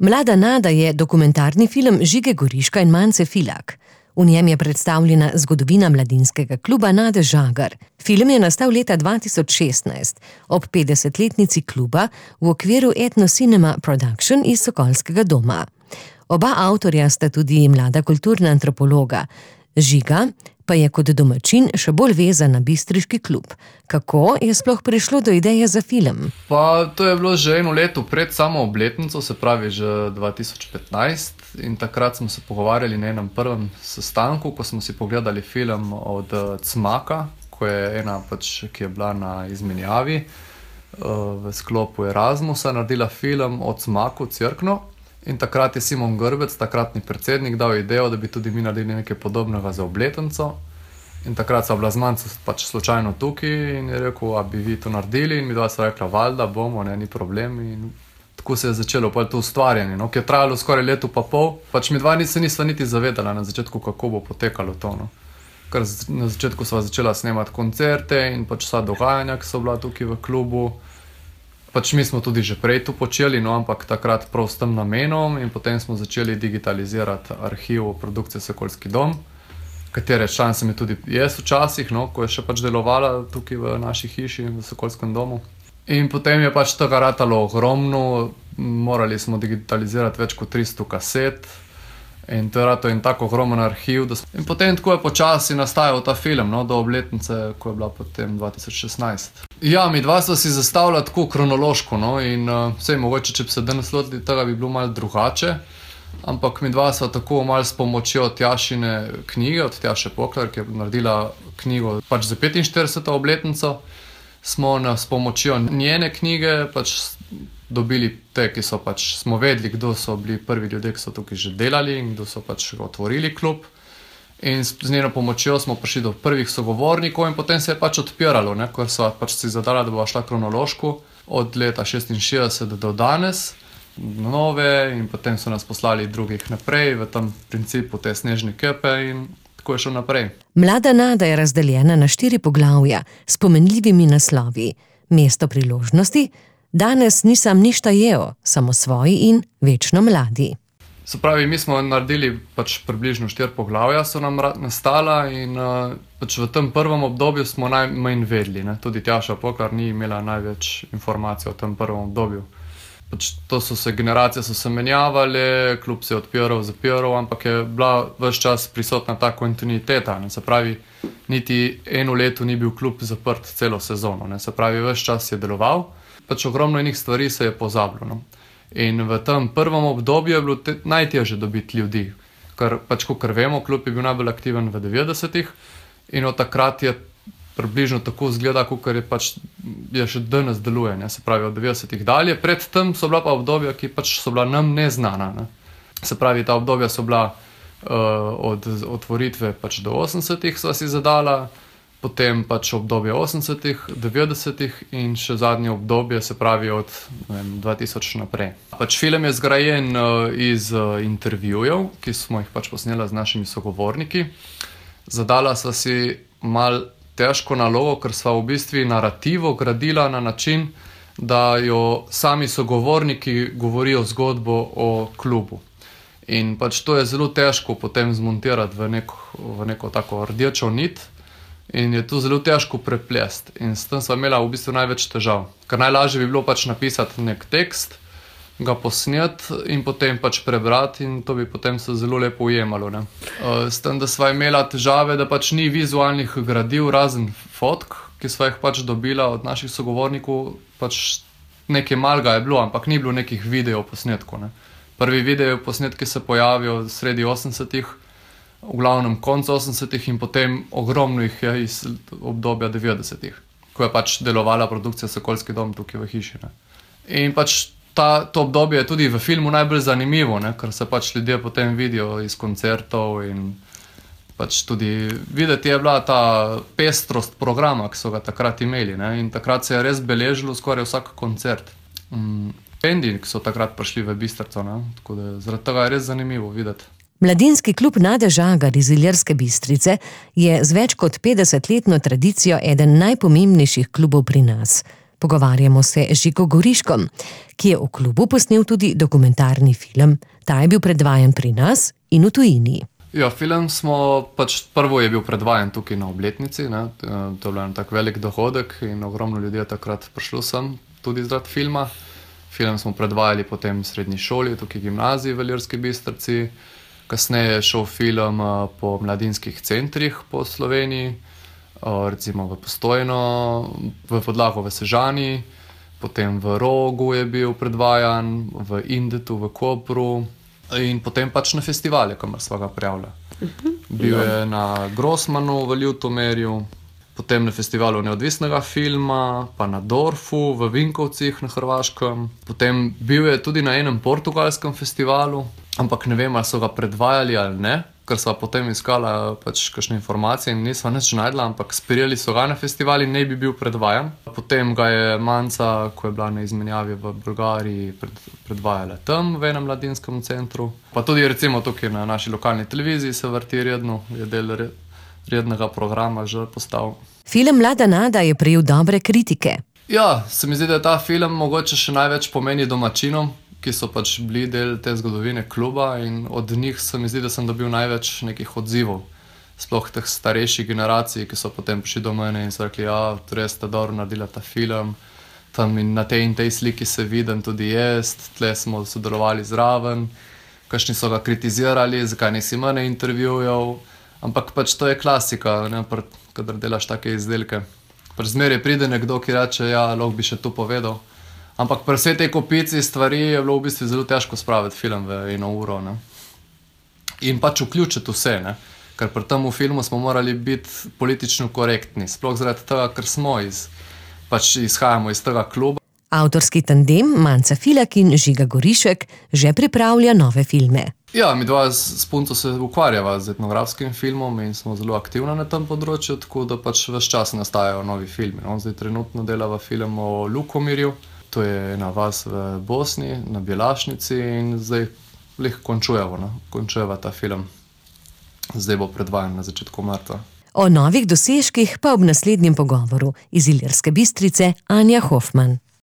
Mlada Nada je dokumentarni film Žige Goriška in Mance Filak. V njem je predstavljena zgodovina mladinskega kluba Nade Žagar. Film je nastal leta 2016, ob 50-letnici kluba v okviru Etno Cinema Production iz Sokolskega doma. Oba avtorja sta tudi mlada kulturna antropologa. Žiga pa je kot domačin še bolj vezan na bistriški klub. Kako je sploh prišlo do ideje za film? Pa to je bilo že eno leto pred samo obletnico, se pravi že 2015, in takrat smo se pogovarjali na enem prvem sestanku, ko smo si pogledali film od Cmaka, ko je ena ki je bila na izmenjavi v sklopu Erasmusa, naredila film o Cmaku, Cerkno. In takrat je Simon Grbec, takratni predsednik, dal idejo, da bi tudi mi naredili nekaj podobnega za obletnico. In takrat so bila z Manco slučajno tukaj in je rekel, a bi vi to naredili, in mi dva so rekla, valjda bomo, ni problem. In tako se je začelo to ustvarjanje, ki je trajalo skoraj leto pa pol. Mi dva nisva niti zavedala na začetku, kako bo potekalo to. Ker na začetku sva začela snemati koncerte in vsa dogajanja, ki so bila tukaj v klubu. Mi smo tudi že prej to počeli, ampak takrat prav s tem namenom, in potem smo začeli digitalizirati arhiv produkcije Sokolski dom, katere član sem je tudi jaz včasih, ko je še delovala tukaj v naši hiši v Sokolskem domu. In potem je tega ratalo ogromno, morali smo digitalizirati več kot 300 kaset, in to je rato en tak ogromen arhiv. In potem tako je počasi nastajal ta film, do obletnice, ko je bila potem 2016. Ja, mi dva sva si zastavila tako kronološko, in vsej mogoče, če bi se danes lotili tega, bi bilo malo drugače, ampak mi dva sva tako malo s pomočjo Tjašine knjige, od Tjaše Poklar, ki je naredila knjigo za 45. obletnico, smo s pomočjo njene knjige dobili te, ki so smo vedeli, kdo so bili prvi ljudje, ki so tukaj že delali in kdo so otvorili klub. In z njeno pomočjo smo prišli do prvih sogovornikov in potem se je odpiralo, ker sva si zadala, da bova šla kronološko od leta 66 do danes, nove, in potem so nas poslali drugih naprej v tem principu te snežne kepe in tako je šlo naprej. Mlada Nada je razdeljena na 4 poglavja s pomenljivimi naslovi. Mesto priložnosti, Danes nisem ništa jeo, samo svoji in večno mladi. Se pravi, mi smo naredili približno 4 poglavja, so nam nastala, in v tem prvem obdobju smo najmanj vedeli. Tudi Tjaša Poklar ni imela največ informacij o tem prvem obdobju. Generacije so se menjavale, klub se je odpiral, zapiral, ampak je bila ves čas prisotna ta kontinuiteta. Se pravi, niti eno leto ni bil klub zaprt celo sezono. Se pravi, ves čas je deloval. Ogromno enih stvari se je pozabilo. In v tem prvem obdobju je bilo najtežje dobiti ljudi. Ker, kakor vemo, klub je bil najbolj aktiven v 90-ih in od takrat je približno tako izgleda, kakor je še danes deluje. Se pravi, od 90-ih dalje. Pred tem so bila pa obdobja, ki so bila nam neznana. Se pravi, ta obdobja so bila od otvoritve do 80-ih sva si zadala, potem obdobje 80-ih, 90-ih in še zadnje obdobje, se pravi od 2000 naprej. Film je zgrajen iz intervjujev, ki smo jih posnela z našimi sogovorniki. Zadala sva si malo težko nalogo, ker sva v bistvu narativo gradila na način, da jo sami sogovorniki govorijo zgodbo o klubu. In to je zelo težko potem zmontirati v neko tako rdečo nit, in je to zelo težko preplesti. In s tem sva imela v bistvu največ težav. Ker najlažje bi bilo napisati nek tekst, ga posneti in potem prebrati, in to bi potem se zelo lepo ujemalo. S tem, da sva imela težave, da ni vizualnih gradiv, razen fotk, ki sva jih dobila od naših sogovornikov. Nekaj malega je bilo, ampak ni bilo nekih videoposnetkov. Prvi videoposnetki se pojavijo sredi 80-ih, v glavnem koncu 80-ih, in potem ogromno jih je iz obdobja 90-ih, ko je delovala produkcija Sokolski dom tukaj v hiši. In to obdobje je tudi v filmu najbolj zanimivo, ker se ljudje potem vidijo iz koncertov in tudi videti je bila ta pestrost programa, ki so ga takrat imeli. In takrat se je res beležilo skoraj vsak koncert. Pendi, ki so takrat prišli v Bistrico, tako da zaradi tega je res zanimivo videti. Mladinski klub Nade Žagar iz Ilirske Bistrice je z več kot 50-letno tradicijo eden najpomembnejših klubov pri nas. Pogovarjamo se z Žigo Goriškom, ki je v klubu posnel tudi dokumentarni film. Ta je bil predvajan pri nas in v tujini. Ja, film smo, prvo je bil predvajan tukaj na obletnici, ne. To je bil en tak velik dogodek in ogromno ljudi je takrat prišlo sem tudi zaradi filma. Film smo predvajali potem v srednji šoli, tukaj v gimnaziji v Ilirski Bistrici. Kasneje je šel film po mladinskih centrih po Sloveniji, recimo v Postojno, v Podlahu v Sežani, potem v Rogu je bil predvajan, v Indetu, v Kopru in potem na festivale, kamor sva ga prijavila. Bil je na Grossmanu v Ljutomerju, potem na festivalu neodvisnega filma, pa na Dorfu v Vinkovcih na Hrvaškem. Potem bil je tudi na enem portugalskem festivalu, ampak ne vem, ali so ga predvajali ali ne, ker sva potem iskala kakšne informacije in nisva nič najdla, ampak sprejeli so ga na festival in ne bi bil predvajan. Potem ga je Manca, ko je bila na izmenjavi v Bolgariji, predvajala tam v enem mladinskem centru. Pa tudi recimo tukaj na naši lokalni televiziji se vrti redno, je del rednega programa že postal. Film Mlada Nada je prejel dobre kritike. Ja, se mi zdi, da ta film mogoče še največ pomeni domačinom, ki so bili del te zgodovine kluba in od njih se mi zdi, da sem dobil največ nekih odzivov. Sploh teh starejših generacij, ki so potem prišli do mene in so rekli, ja, res ste dobro naredila ta film, tam in na tej in tej sliki se vidim tudi jaz, tle smo sodelovali zraven, kakšni so ga kritizirali, zakaj nisi mene intervjujal, ampak to je klasika, ne, kadar delaš take izdelke. Zmeraj pride nekdo, ki reče, ja, lahko bi še to povedal. Ampak pri vsej tej kopici stvari je bilo v bistvu zelo težko spraviti film v eno uro, ne. In vključiti vse, ne. Ker pri tem filmu smo morali biti politično korektni, sploh zaradi tega, ker smo izhajamo iz tega kluba. Avtorski tandem Manca Filak in Žiga Gorišek že pripravlja nove filme. Ja, midva s punco se ukvarjava z etnografskim filmom in smo zelo aktivni na tem področju, tako da ves čas nastajajo novi filmi. Zdaj trenutno delava film o Lukomirju, to je ena vas v Bosni, na Bjelašnici in zdaj končujeva ta film. Zdaj bo predvajan na začetku marca. O novih dosežkih pa ob naslednjem pogovoru iz Ilirske Bistrice Anja Hofman.